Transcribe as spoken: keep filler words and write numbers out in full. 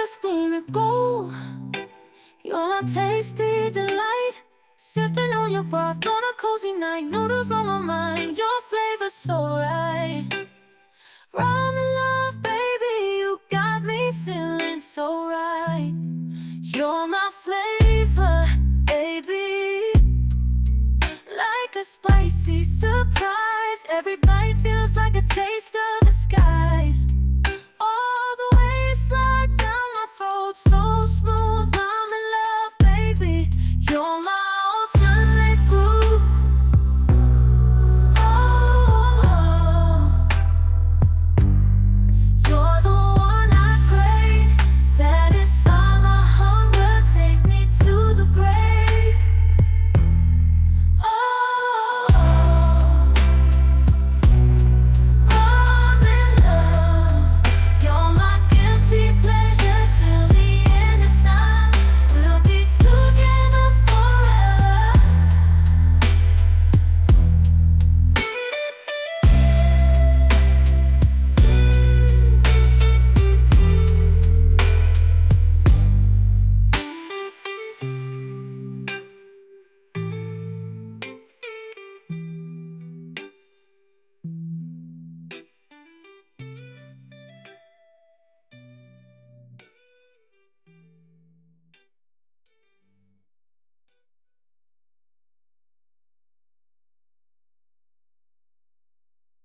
a steamy bowl. You're my tasty delight. Sipping on your broth on a cozy night. Noodles on my mind, your flavor's so right. Ramen love, baby, you got me feeling so right. You're my flavor, baby. Like a spicy surprise. Everybody